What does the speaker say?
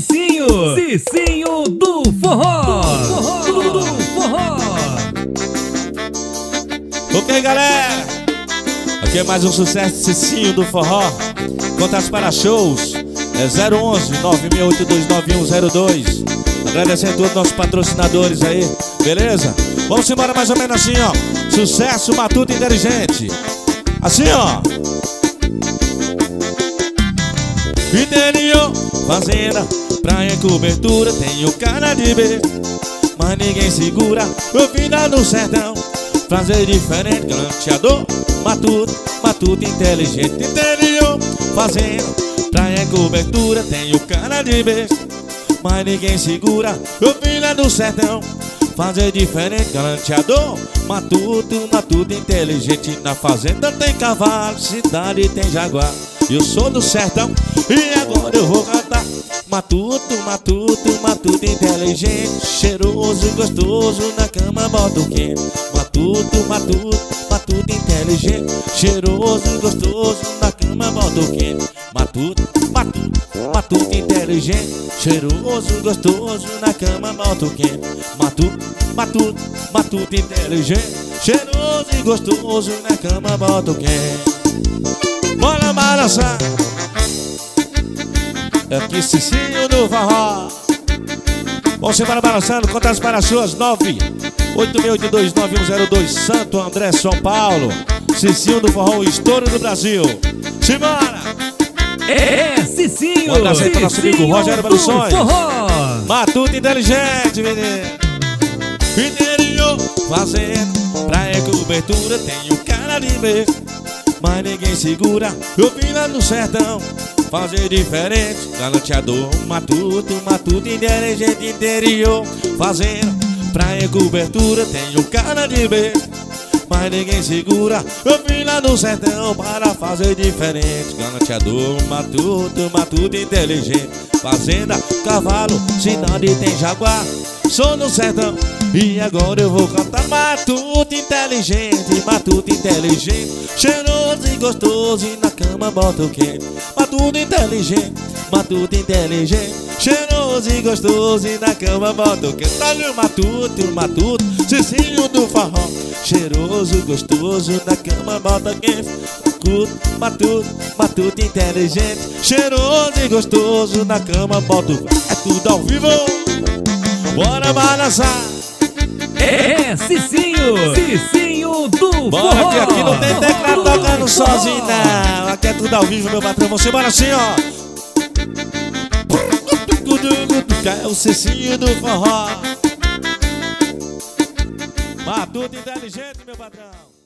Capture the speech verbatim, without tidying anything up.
Cicinho, Cicinho do forró, do forró, do forró. Ok, galera, aqui é mais um sucesso de Cicinho do forró. Contatos para shows é zero onze, nove seis oito dois nove um zero dois. Agradecendo a todos os nossos patrocinadores aí, beleza? Vamos embora mais ou menos assim, ó. Sucesso matuto inteligente. Assim, ó. Interior, fazenda, praia, cobertura, tenho cara de ver, mas ninguém segura. Eu vim lá no sertão, fazer diferente, galanteador, matuto, matuto inteligente. Interior, fazenda, praia, cobertura, tenho cara de ver, mas ninguém segura. Eu vim lá no sertão, fazer diferente, galanteador, matuto, matuto inteligente. Na fazenda tem cavalo, cidade tem jaguar. Eu sou do sertão e agora eu vou cantar. Matuto, matuto, matuto inteligente, cheiroso e gostoso, na cama bota o quente. Matuto, matuto, matuto inteligente, cheiroso e gostoso, na cama bota o quente. Matuto, matuto, matuto inteligente, cheiroso e gostoso, na cama bota o quente. Matuto, matuto, matuto inteligente, cheiroso e gostoso, na cama bota o quente. Bora balançar. É aqui Cicinho do forró. Vamos embora balançando. Contatos para as suas nove oito seis oito dois nove um zero dois, Santo André, São Paulo. Cicinho do forró, o estouro do Brasil. Simbora! É Cicinho. Um abraço aí para nosso amigo Rogério Produções. Matuto inteligente, menino. Interior, fazenda, praia, cobertura, tenho cara de ver, mas ninguém segura. Eu vim lá no sertão, fazer diferente, galanteador, matuto, matuto inteligente. Interior, fazenda, praia, cobertura, tenho cara de ver, mas ninguém segura. Eu vim lá no sertão para fazer diferente, galanteador, matuto, matuto inteligente. Fazenda, cavalo, cidade tem jaguar. Sou no sertão e agora eu vou cantar. Matuto inteligente, matuto inteligente, cheiroso e gostoso, e na cama bota o quente. Matuto inteligente, matuto inteligente, cheiroso e gostoso, e na cama bota o quente. Olha o matuto, matuto, Cicinho do forró, cheiroso e gostoso, na cama bota quente. Matuto, matuto, matuto inteligente, cheiroso e gostoso, na cama bota o quente. É tudo ao vivo. Bora balançar. É Cicinho, Cicinho do Bora forró. que aqui não tem teclado tocando sozinho não. Aqui é tudo ao vivo, meu patrão. Vamos embora assim, ó. É o Cicinho do forró. Matuto inteligente, meu patrão.